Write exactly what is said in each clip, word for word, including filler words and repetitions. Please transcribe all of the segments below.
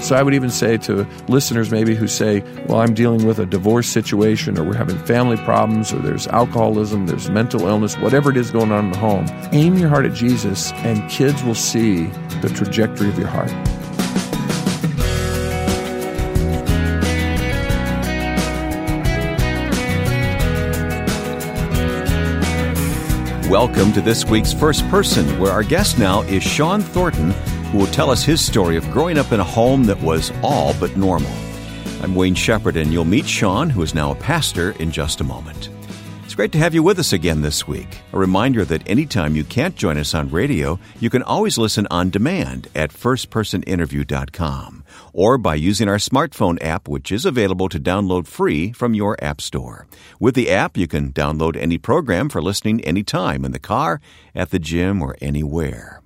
So I would even say to listeners maybe who say, well, I'm dealing with a divorce situation, or we're having family problems, or there's alcoholism, there's mental illness, whatever it is going on in the home, aim your heart at Jesus, and kids will see the trajectory of your heart. Welcome to this week's First Person, where our guest now is Shawn Thornton, who will tell us his story of growing up in a home that was all but normal. I'm Wayne Shepherd, and you'll meet Shawn, who is now a pastor, in just a moment. It's great to have you with us again this week. A reminder that anytime you can't join us on radio, you can always listen on demand at first person interview dot com or by using our smartphone app, which is available to download free from your app store. With the app, you can download any program for listening anytime in the car, at the gym, or anywhere.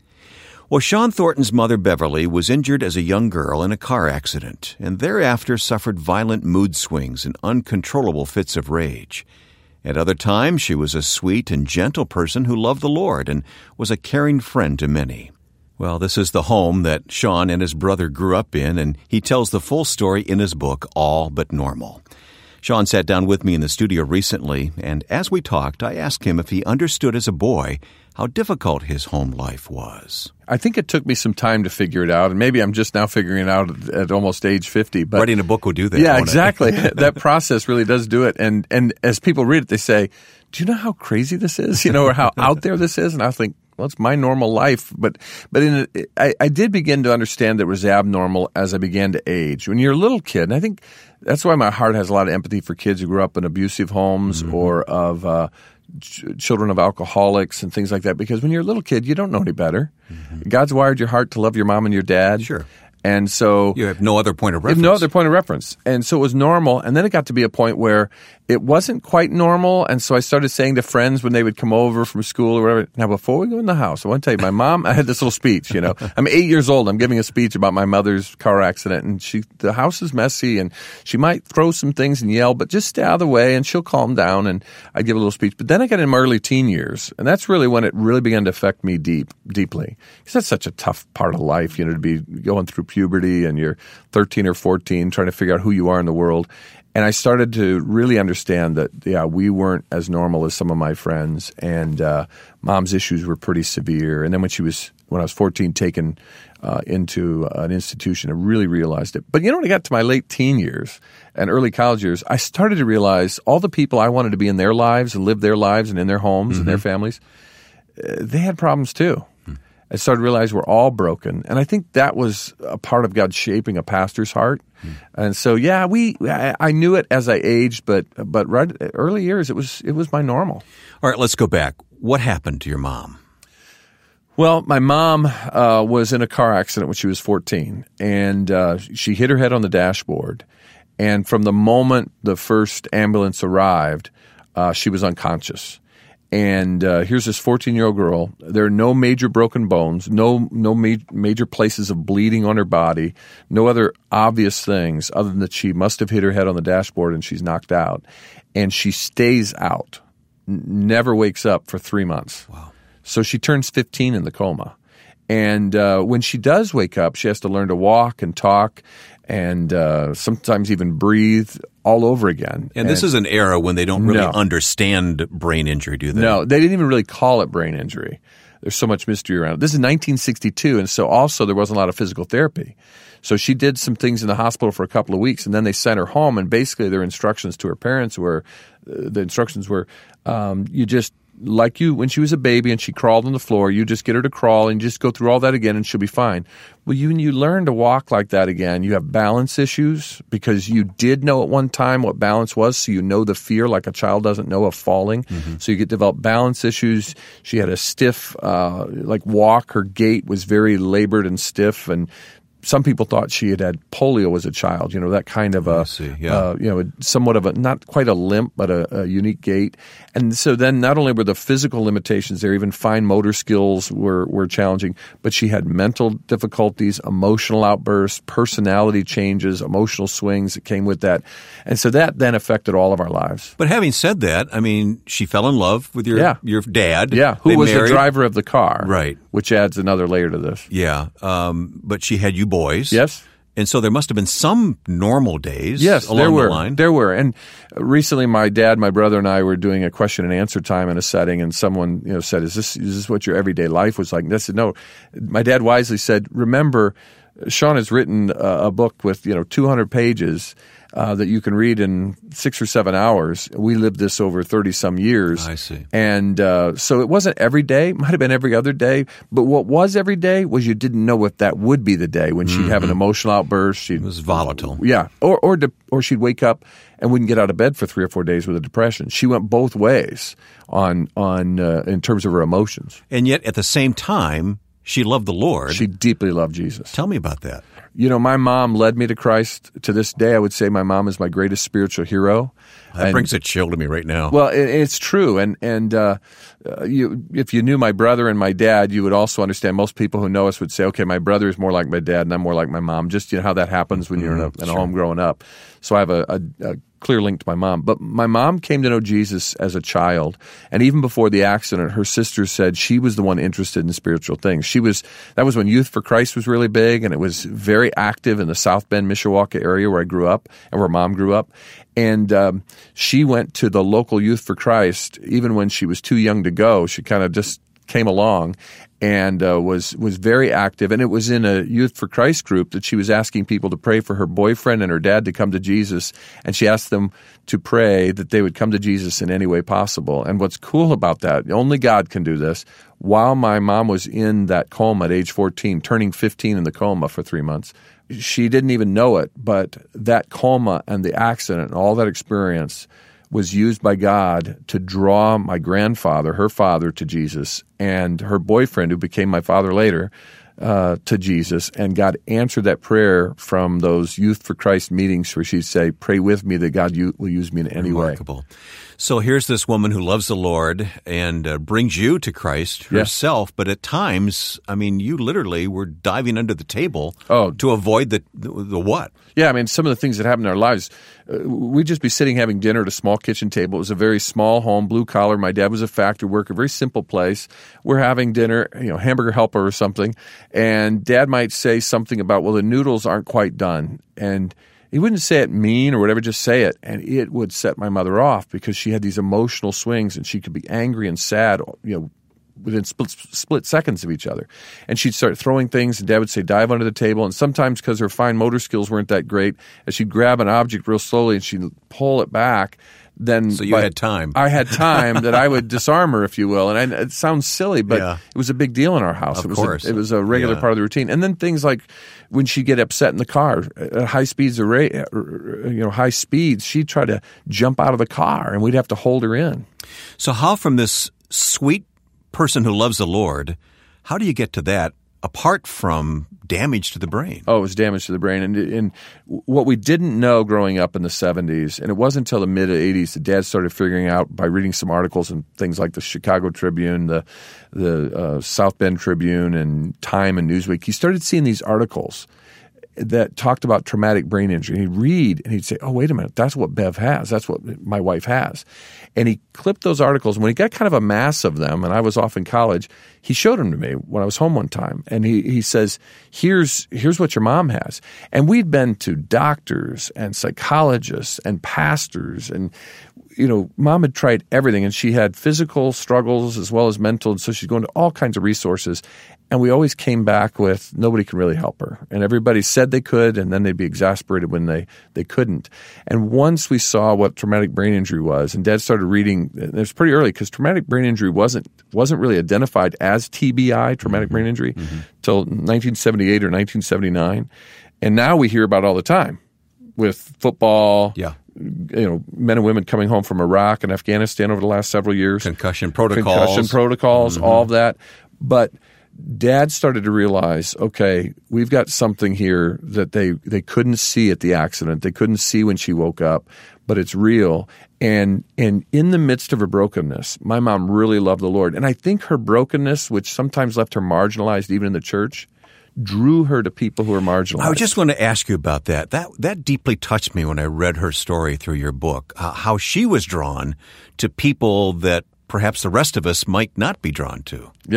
Well, Shawn Thornton's mother, Beverly, was injured as a young girl in a car accident and thereafter suffered violent mood swings and uncontrollable fits of rage. At other times, she was a sweet and gentle person who loved the Lord and was a caring friend to many. Well, this is the home that Shawn and his brother grew up in, and he tells the full story in his book, All But Normal. Shawn sat down with me in the studio recently, and as we talked, I asked him if he understood as a boy how difficult his home life was. I think it took me some time to figure it out, and maybe I'm just now figuring it out at, at almost age fifty. But writing a book will do that. Yeah, won't exactly. it? That process really does do it. And and as people read it, they say, "Do you know how crazy this is? You know, or how out there this is?" And I think, well, it's my normal life. But but in a, I, I did begin to understand that it was abnormal as I began to age. When you're a little kid, and I think that's why my heart has a lot of empathy for kids who grew up in abusive homes mm-hmm. or of uh, ch- children of alcoholics and things like that. Because when you're a little kid, you don't know any better. Mm-hmm. God's wired your heart to love your mom and your dad. Sure. And so you have no other point of reference. You have no other point of reference. And so it was normal. And then it got to be a point where it wasn't quite normal. And so I started saying to friends when they would come over from school or whatever, now before we go in the house, I want to tell you, my mom, I had this little speech, you know. I'm eight years old. I'm giving a speech about my mother's car accident. And she, the house is messy and she might throw some things and yell, but just stay out of the way and she'll calm down. And I'd give a little speech. But then I got in my early teen years. And that's really when it really began to affect me deep, deeply. Because that's such a tough part of life, you know, to be going through puberty and you're thirteen or fourteen trying to figure out who you are in the world. And I started to really understand that, yeah, we weren't as normal as some of my friends, and uh, mom's issues were pretty severe. And then when she was, when I was fourteen, taken uh, into an institution, I really realized it. But you know, when I got to my late teen years and early college years, I started to realize all the people I wanted to be in their lives and live their lives and in their homes mm-hmm. and their families, uh, they had problems too. I started to realize we're all broken. And I think that was a part of God shaping a pastor's heart. Hmm. And so, yeah, we I, I knew it as I aged, but but right early years, it was it was my normal. All right, let's go back. What happened to your mom? Well, my mom uh, was in a car accident when she was fourteen, and uh, she hit her head on the dashboard. And from the moment the first ambulance arrived, uh, she was unconscious. And uh, here's this fourteen-year-old girl. There are no major broken bones, no no ma- major places of bleeding on her body, no other obvious things other than that she must have hit her head on the dashboard and she's knocked out. And she stays out, n- never wakes up for three months. Wow. So she turns fifteen in the coma. And uh, when she does wake up, she has to learn to walk and talk and uh, sometimes even breathe all over again. And, and this is an era when they don't really no. understand brain injury, do they? No, they didn't even really call it brain injury. There's so much mystery around it. This is nineteen sixty-two, and so also there wasn't a lot of physical therapy. So she did some things in the hospital for a couple of weeks, and then they sent her home, and basically their instructions to her parents were, uh, the instructions were, um, you just, like you, when she was a baby and she crawled on the floor, you just get her to crawl and just go through all that again and she'll be fine. Well, you, when you learn to walk like that again, you have balance issues because you did know at one time what balance was, so you know the fear like a child doesn't know of falling. Mm-hmm. So you get develop balance issues. She had a stiff, uh, like walk. Her gait was very labored and stiff, and some people thought she had had polio as a child, you know, that kind of a, see, yeah. uh, you know, somewhat of a, not quite a limp, but a, a unique gait. And so then not only were the physical limitations there, even fine motor skills were, were challenging, but she had mental difficulties, emotional outbursts, personality changes, emotional swings that came with that. And so that then affected all of our lives. But having said that, I mean, she fell in love with your, yeah. your dad. Yeah, who they was married. the driver of the car. Right. Which adds another layer to this. Yeah, um, but she had you boys. Yes. And so there must have been some normal days Yes, along there were. the line. There were. And recently my dad, my brother, and I were doing a question and answer time in a setting, and someone you know said, is this, is this what your everyday life was like? And I said, no. My dad wisely said, remember, Sean has written a, a book with you know two hundred pages uh, that you can read in six or seven hours. We lived this over thirty-some years. I see. And uh, so it wasn't every day. It might have been every other day. But what was every day was you didn't know if that would be the day when she'd mm-hmm. have an emotional outburst. She'd, it was volatile. Yeah. Or or, de- or she'd wake up and wouldn't get out of bed for three or four days with a depression. She went both ways on on uh, in terms of her emotions. And yet at the same time, she loved the Lord. She deeply loved Jesus. Tell me about that. You know, my mom led me to Christ. To this day, I would say my mom is my greatest spiritual hero. That and, brings a chill to me right now. Well, it, it's true. And and uh, uh, you, if you knew my brother and my dad, you would also understand. Most people who know us would say, okay, my brother is more like my dad and I'm more like my mom. Just you know how that happens when you're mm-hmm. in, a, in sure. a home growing up. So I have a, a, a clear link to my mom. But my mom came to know Jesus as a child. And even before the accident, her sister said she was the one interested in spiritual things. She was, that was when Youth for Christ was really big, and it was very active in the South Bend, Mishawaka area where I grew up and where Mom grew up. And um, she went to the local Youth for Christ even when she was too young to go. She kind of just came along and uh, was was very active. And it was in a Youth for Christ group that she was asking people to pray for her boyfriend and her dad to come to Jesus. And she asked them to pray that they would come to Jesus in any way possible. And what's cool about that, only God can do this, while my mom was in that coma at age fourteen, turning fifteen in the coma for three months, she didn't even know it, but that coma and the accident and all that experience was used by God to draw my grandfather, her father, to Jesus, and her boyfriend, who became my father later, uh, to Jesus. And God answered that prayer from those Youth for Christ meetings where she'd say, pray with me that God u- will use me in any Remarkable. way. So here's this woman who loves the Lord and uh, brings you to Christ herself, yeah. but at times, I mean, you literally were diving under the table oh. to avoid the, the the what? Yeah, I mean, some of the things that happen in our lives, uh, we'd just be sitting having dinner at a small kitchen table. It was a very small home, blue collar. My dad was a factory worker, very simple place. We're having dinner, you know, hamburger helper or something, and Dad might say something about, well, the noodles aren't quite done, and he wouldn't say it mean or whatever, just say it, and it would set my mother off because she had these emotional swings, and she could be angry and sad, you know, within split, split seconds of each other. And she'd start throwing things, and Dad would say, dive under the table. And sometimes, because her fine motor skills weren't that great, as she'd grab an object real slowly and she'd pull it back, then so you had time. I had time that I would disarm her, if you will. And I, it sounds silly, but yeah. it was a big deal in our house. Of it was course. A, it was a regular yeah. part of the routine. And then things like when she'd get upset in the car at high speeds, or you know, high speeds, she'd try to jump out of the car, and we'd have to hold her in. So how, from this sweet person who loves the Lord, how do you get to that apart from damage to the brain? Oh, it was damage to the brain. And, and what we didn't know growing up in the seventies, and it wasn't until the mid-eighties that Dad started figuring out by reading some articles and things like the Chicago Tribune, the, the uh, South Bend Tribune, and Time and Newsweek. He started seeing these articles that talked about traumatic brain injury. He'd read and he'd say, oh, wait a minute, that's what Bev has. That's what my wife has. And he clipped those articles. And when he got kind of a mass of them, and I was off in college, he showed them to me when I was home one time. And he, he says, here's, here's what your mom has. And we'd been to doctors and psychologists and pastors, and you know, Mom had tried everything, and she had physical struggles as well as mental, and so she's going to all kinds of resources. And we always came back with nobody can really help her. And everybody said they could, and then they'd be exasperated when they, they couldn't. And once we saw what traumatic brain injury was, and Dad started reading, it was pretty early because traumatic brain injury wasn't wasn't really identified as T B I, traumatic mm-hmm. brain injury, mm-hmm. till nineteen seventy-eight or nineteen seventy-nine. And now we hear about it all the time with football, yeah. you know, men and women coming home from Iraq and Afghanistan over the last several years. Concussion protocols. Concussion protocols, mm-hmm. all of that. But Dad started to realize, okay, we've got something here that they, they couldn't see at the accident. They couldn't see when she woke up, but it's real. And and in the midst of her brokenness, my mom really loved the Lord. And I think her brokenness, which sometimes left her marginalized even in the church, drew her to people who are marginalized. I just want to ask you about that. That that deeply touched me when I read her story through your book, uh, how she was drawn to people that perhaps the rest of us might not be drawn to. Yeah.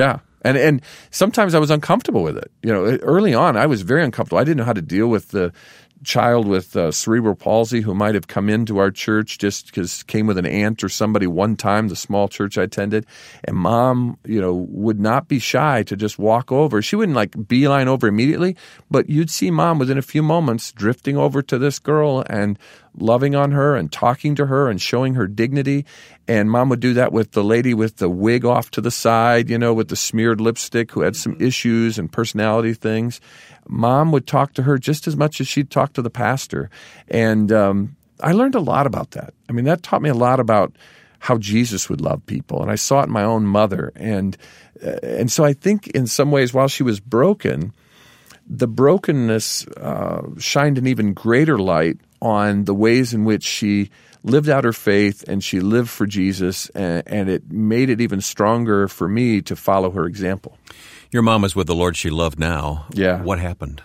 And and sometimes I was uncomfortable with it. You know, early on, I was very uncomfortable. I didn't know how to deal with the child with uh, cerebral palsy who might have come into our church just because came with an aunt or somebody one time, the small church I attended. And mom, you know, would not be shy to just walk over. She wouldn't like beeline over immediately, but you'd see mom within a few moments drifting over to this girl and loving on her and talking to her and showing her dignity. And mom would do that with the lady with the wig off to the side, you know, with the smeared lipstick who had some issues and personality things. Mom would talk to her just as much as she'd talk to the pastor. And um, I learned a lot about that. I mean, that taught me a lot about how Jesus would love people. And I saw it in my own mother. And, uh, and so I think in some ways, while she was broken, the brokenness uh, shined an even greater light on the ways in which she lived out her faith and she lived for Jesus, and, and it made it even stronger for me to follow her example. Your mom is with the Lord she loved now. Yeah. What happened?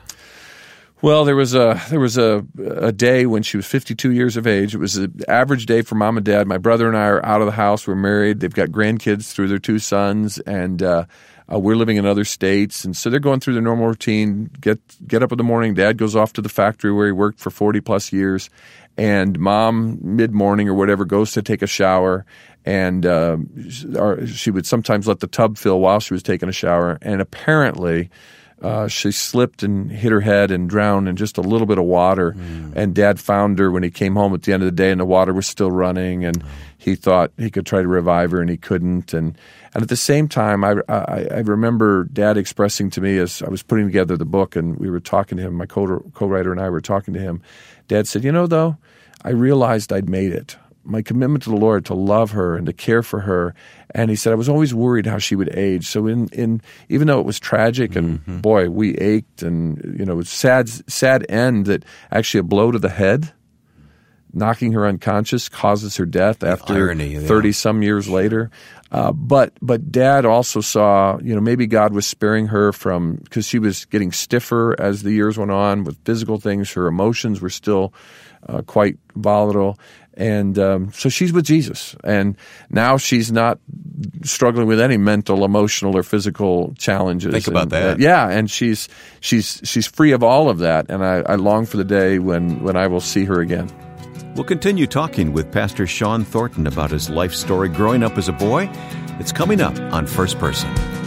Well, there was a there was a a day when she was fifty-two years of age. It was an average day for mom and dad. My brother and I are out of the house. We're married. They've got grandkids through their two sons, and uh, uh, we're living in other states. And so they're going through their normal routine. Get get up in the morning. Dad goes off to the factory where he worked for forty plus years, and mom mid morning or whatever goes to take a shower. And uh, she would sometimes let the tub fill while she was taking a shower. And apparently, uh, she slipped and hit her head and drowned in just a little bit of water. Mm. And Dad found her when he came home at the end of the day, and the water was still running. And oh. he thought he could try to revive her, and he couldn't. And and at the same time, I, I, I remember Dad expressing to me as I was putting together the book, and we were talking to him, my co- co-writer and I were talking to him. Dad said, you know, though, I realized I'd made it. My commitment to the Lord to love her and to care for her. And he said, I was always worried how she would age. So in, in even though it was tragic and mm-hmm. boy, we ached and, you know, it was sad, sad end that actually a blow to the head, knocking her unconscious, causes her death the after irony, thirty yeah. some years later. Uh, but, but Dad also saw, you know, maybe God was sparing her from, because she was getting stiffer as the years went on with physical things. Her emotions were still uh, quite volatile. And um, so she's with Jesus, and now she's not struggling with any mental, emotional, or physical challenges. Think about and, that. Uh, yeah, and she's she's she's free of all of that, and I, I long for the day when, when I will see her again. We'll continue talking with Pastor Shawn Thornton about his life story growing up as a boy. It's coming up on First Person.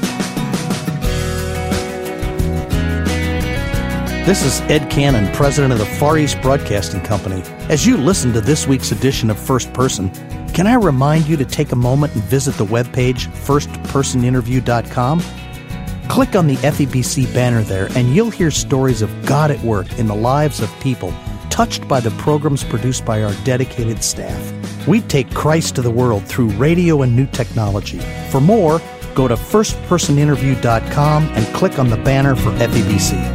This is Ed Cannon, president of the Far East Broadcasting Company. As you listen to this week's edition of First Person, can I remind you to take a moment and visit the webpage first person interview dot com? Click on the F E B C banner there, and you'll hear stories of God at work in the lives of people touched by the programs produced by our dedicated staff. We take Christ to the world through radio and new technology. For more, go to first person interview dot com and click on the banner for F E B C.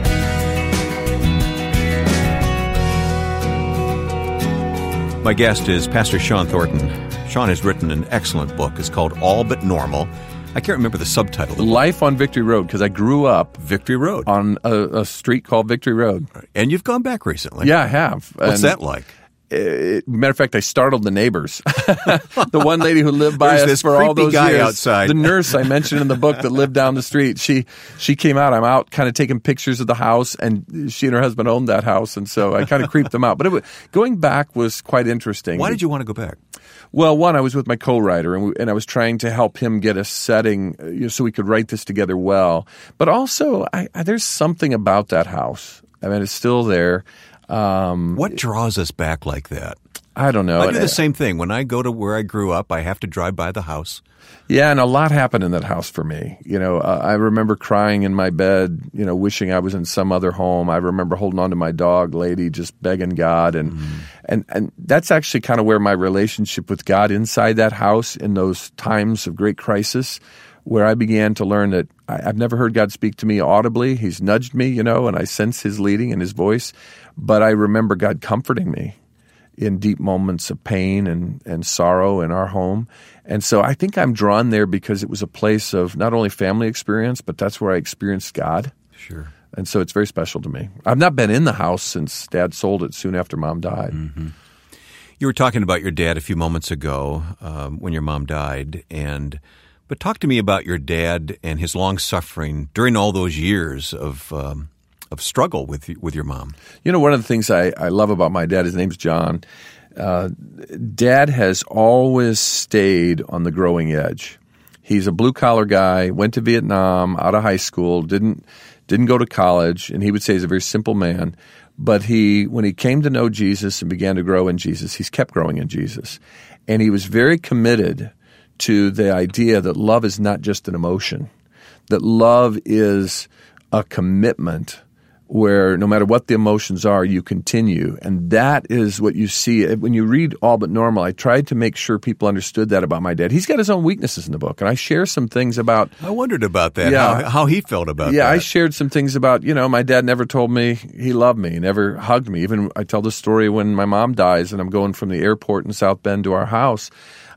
My guest is Pastor Shawn Thornton. Shawn has written an excellent book. It's called All But Normal. I can't remember the subtitle. The Life on Victory Road, because I grew up Victory Road on a, a street called Victory Road. And you've gone back recently. Yeah, I have. What's and that like? It, matter of fact, I startled the neighbors. The one lady who lived by There's us this for all those guy years, outside. The nurse I mentioned in the book that lived down the street, she she came out. I'm out kind of taking pictures of the house, and she and her husband owned that house, and so I kind of creeped them out. But it was, going back was quite interesting. Why did you want to go back? Well, one, I was with my co-writer, and, we, and I was trying to help him get a setting you know, so we could write this together well. But also, I, I, there's something about that house. I mean, it's still there. Um, what draws us back like that? I don't know. I do the same thing. When I go to where I grew up, I have to drive by the house. Yeah, and a lot happened in that house for me. You know, uh, I remember crying in my bed, you know, wishing I was in some other home. I remember holding on to my dog, Lady, just begging God. And mm. and, and that's actually kind of where my relationship with God inside that house in those times of great crisis, where I began to learn that I, I've never heard God speak to me audibly. He's nudged me, you know, and I sense His leading and His voice. But I remember God comforting me in deep moments of pain and, and sorrow in our home. And so I think I'm drawn there because it was a place of not only family experience, but that's where I experienced God. Sure. And so it's very special to me. I've not been in the house since Dad sold it soon after Mom died. Mm-hmm. You were talking about your dad a few moments ago um, when your mom died, and But talk to me about your dad and his long suffering during all those years of um, of struggle with with your mom. You know, one of the things I, I love about my dad, his name's John. Uh, Dad has always stayed on the growing edge. He's a blue-collar guy, went to Vietnam out of high school, didn't didn't go to college, and he would say he's a very simple man. But he, when he came to know Jesus and began to grow in Jesus, he's kept growing in Jesus. And he was very committed to the idea that love is not just an emotion, that love is a commitment where no matter what the emotions are, you continue. And that is what you see. When you read All But Normal, I tried to make sure people understood that about my dad. He's got his own weaknesses in the book, and I share some things about... I wondered about that, yeah, how, how he felt about yeah, that. Yeah, I shared some things about, you know, my dad never told me he loved me, never hugged me. Even I tell the story when my mom dies and I'm going from the airport in South Bend to our house.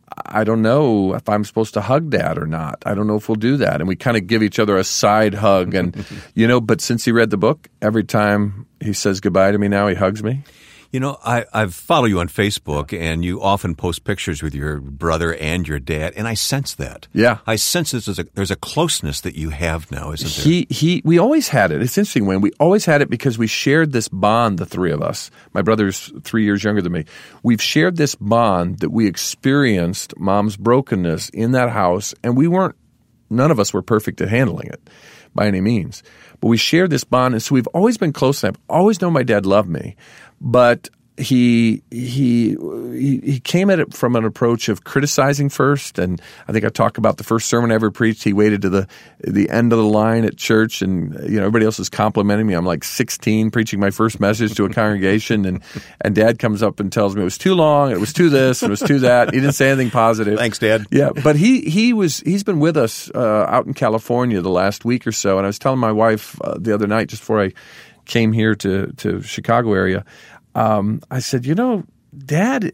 I don't know if I'm supposed to hug Dad or not. I don't know if we'll do that. And we kind of give each other a side hug. And, you know, but since he read the book, every time he says goodbye to me now, he hugs me. You know, I, I follow you on Facebook, and you often post pictures with your brother and your dad, and I sense that. Yeah. I sense this as a, there's a closeness that you have now, isn't there? He, he, we always had it. It's interesting, Wayne. We always had it because we shared this bond, the three of us. My brother's three years younger than me. We've shared this bond that we experienced Mom's brokenness in that house, and we weren't, none of us were perfect at handling it by any means. But we shared this bond, and so we've always been close. I've always known my dad loved me. But he he he came at it from an approach of criticizing first, and I think I talk about the first sermon I ever preached. He waited to the the end of the line at church, and you know everybody else is complimenting me. I'm like sixteen preaching my first message to a congregation, and and Dad comes up and tells me it was too long, it was too this, it was too that. He didn't say anything positive. Thanks, Dad. Yeah, but he he was he's been with us uh, out in California the last week or so, and I was telling my wife uh, the other night just before I came here to to Chicago area. Um, I said, you know, Dad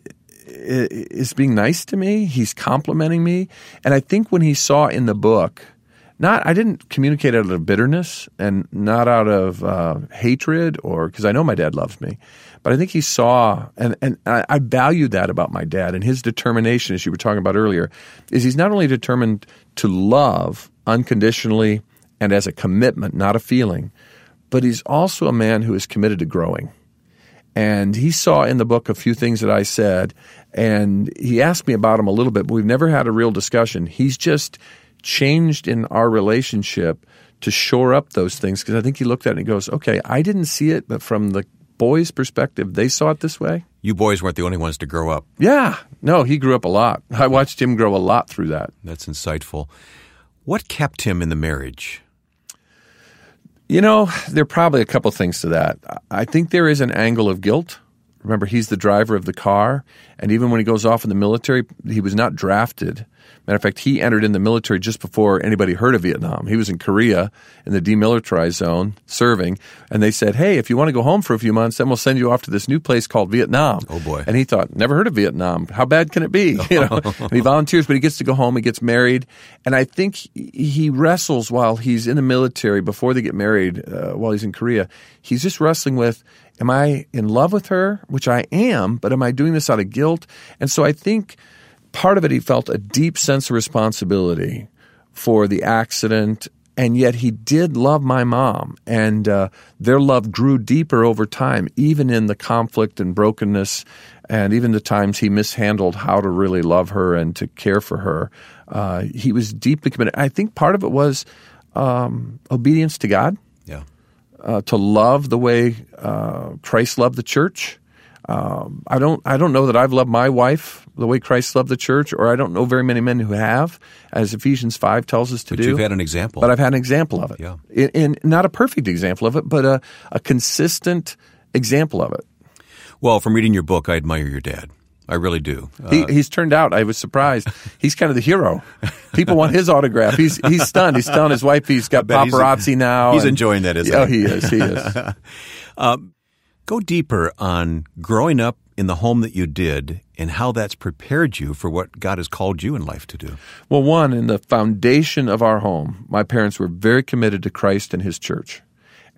is being nice to me. He's complimenting me. And I think when he saw in the book, not I didn't communicate out of bitterness and not out of uh, hatred or because I know my dad loves me. But I think he saw, and, and I, I value that about my dad and his determination, as you were talking about earlier, is he's not only determined to love unconditionally and as a commitment, not a feeling, but he's also a man who is committed to growing. And he saw in the book a few things that I said, and he asked me about them a little bit, but we've never had a real discussion. He's just changed in our relationship to shore up those things, because I think he looked at it and he goes, okay, I didn't see it, but from the boys' perspective, they saw it this way. You boys weren't the only ones to grow up. Yeah. No, he grew up a lot. I watched him grow a lot through that. That's insightful. What kept him in the marriage? You know, there are probably a couple things to that. I think there is an angle of guilt. Remember, he's the driver of the car, and even when he goes off in the military, he was not drafted. Matter of fact, he entered in the military just before anybody heard of Vietnam. He was in Korea in the demilitarized zone serving, and they said, hey, if you want to go home for a few months, then we'll send you off to this new place called Vietnam. Oh, boy. And he thought, never heard of Vietnam. How bad can it be? You know, and he volunteers, but he gets to go home. He gets married, and I think he wrestles while he's in the military before they get married, uh, while he's in Korea. He's just wrestling with, am I in love with her? Which I am, but am I doing this out of guilt? And so I think part of it, he felt a deep sense of responsibility for the accident, and yet he did love my mom, and uh, their love grew deeper over time, even in the conflict and brokenness, and even the times he mishandled how to really love her and to care for her. Uh, he was deeply committed. I think part of it was um, obedience to God. Yeah. Uh, to love the way uh, Christ loved the church. Um, I don't. I don't know that I've loved my wife the way Christ loved the church, or I don't know very many men who have, as Ephesians five tells us to but do. But you've had an example. But I've had an example of it. Yeah. In, in, not a perfect example of it, but a, a consistent example of it. Well, from reading your book, I admire your dad. I really do. Uh, he, he's turned out, I was surprised. He's kind of the hero. People want his autograph. He's he's stunned. He's telling his wife he's got paparazzi he's, now. He's and, enjoying that, isn't oh, he? he is. He is. um, go deeper on growing up in the home that you did and how that's prepared you for what God has called you in life to do. Well, one, in the foundation of our home, my parents were very committed to Christ and his church.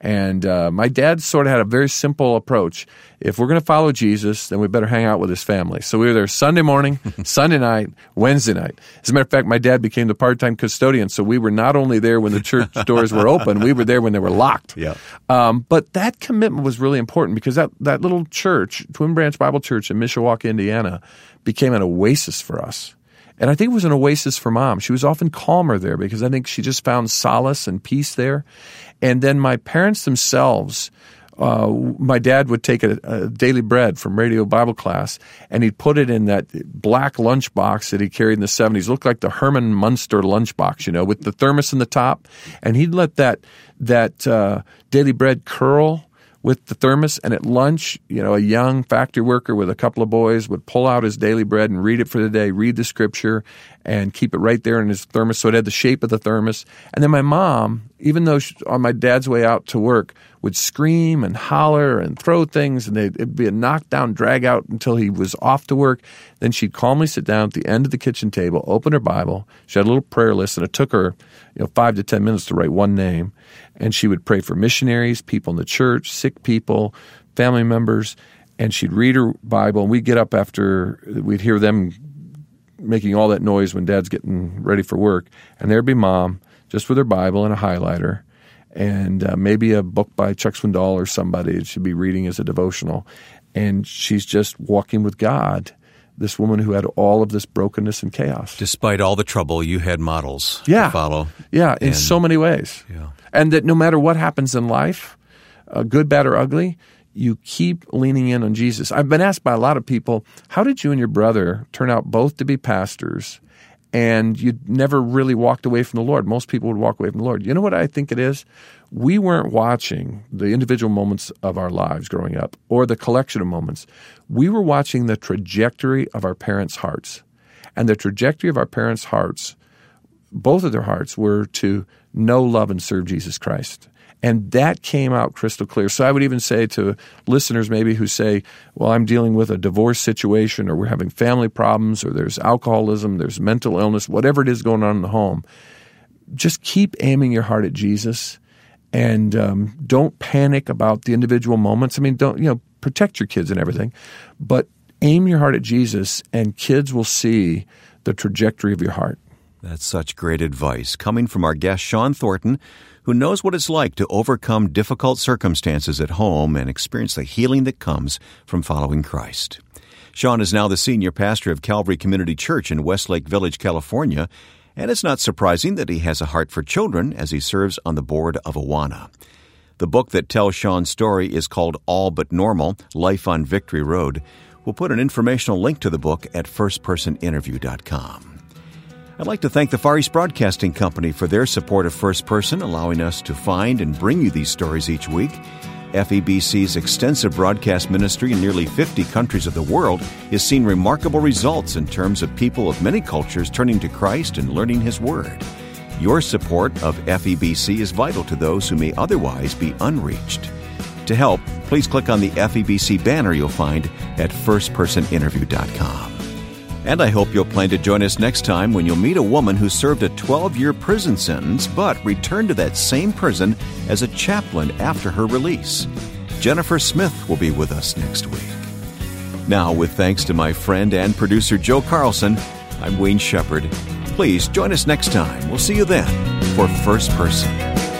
And uh, my dad sort of had a very simple approach. If we're going to follow Jesus, then we better hang out with his family. So we were there Sunday morning, Sunday night, Wednesday night. As a matter of fact, my dad became the part-time custodian, so we were not only there when the church doors were open, we were there when they were locked. Yeah. Um, but that commitment was really important because that, that little church, Twin Branch Bible Church in Mishawaka, Indiana, became an oasis for us. And I think it was an oasis for Mom. She was often calmer there because I think she just found solace and peace there. And then my parents themselves, uh, my dad would take a, a daily bread from radio Bible class, and he'd put it in that black lunchbox that he carried in the seventies. It looked like the Herman Munster lunchbox, you know, with the thermos in the top. And he'd let that that uh, daily bread curl with the thermos, and at lunch, you know, a young factory worker with a couple of boys would pull out his daily bread and read it for the day, read the scripture, and keep it right there in his thermos so it had the shape of the thermos. And then my mom, even though she, on my dad's way out to work, would scream and holler and throw things, and it'd be a knockdown, drag out until he was off to work. Then she'd calmly sit down at the end of the kitchen table, open her Bible. She had a little prayer list, and it took her, you know, five to ten minutes to write one name. And she would pray for missionaries, people in the church, sick people, family members, and she'd read her Bible, and we'd get up after, we'd hear them making all that noise when Dad's getting ready for work, and there'd be Mom, just with her Bible and a highlighter, and uh, maybe a book by Chuck Swindoll or somebody that she'd be reading as a devotional, and she's just walking with God, this woman who had all of this brokenness and chaos. Despite all the trouble, you had models yeah. to follow. Yeah, in and, so many ways. Yeah. And that no matter what happens in life, uh, good, bad, or ugly, you keep leaning in on Jesus. I've been asked by a lot of people, how did you and your brother turn out both to be pastors and you never really walked away from the Lord? Most people would walk away from the Lord. You know what I think it is? We weren't watching the individual moments of our lives growing up or the collection of moments. We were watching the trajectory of our parents' hearts. And the trajectory of our parents' hearts, both of their hearts, were to know, love, and serve Jesus Christ. And that came out crystal clear. So I would even say to listeners maybe who say, well, I'm dealing with a divorce situation, or we're having family problems, or there's alcoholism, there's mental illness, whatever it is going on in the home, just keep aiming your heart at Jesus, and um, don't panic about the individual moments. I mean, don't, you know, protect your kids and everything, but aim your heart at Jesus, and kids will see the trajectory of your heart. That's such great advice coming from our guest, Shawn Thornton, who knows what it's like to overcome difficult circumstances at home and experience the healing that comes from following Christ. Shawn is now the senior pastor of Calvary Community Church in Westlake Village, California, and it's not surprising that he has a heart for children as he serves on the board of Awana. The book that tells Shawn's story is called All But Normal, Life on Victory Road. We'll put an informational link to the book at first person interview dot com. I'd like to thank the Far East Broadcasting Company for their support of First Person, allowing us to find and bring you these stories each week. F E B C's extensive broadcast ministry in nearly fifty countries of the world has seen remarkable results in terms of people of many cultures turning to Christ and learning His Word. Your support of F E B C is vital to those who may otherwise be unreached. To help, please click on the F E B C banner you'll find at first person interview dot com. And I hope you'll plan to join us next time when you'll meet a woman who served a twelve-year prison sentence but returned to that same prison as a chaplain after her release. Jennifer Smith will be with us next week. Now, with thanks to my friend and producer Joe Carlson, I'm Wayne Shepherd. Please join us next time. We'll see you then for First Person.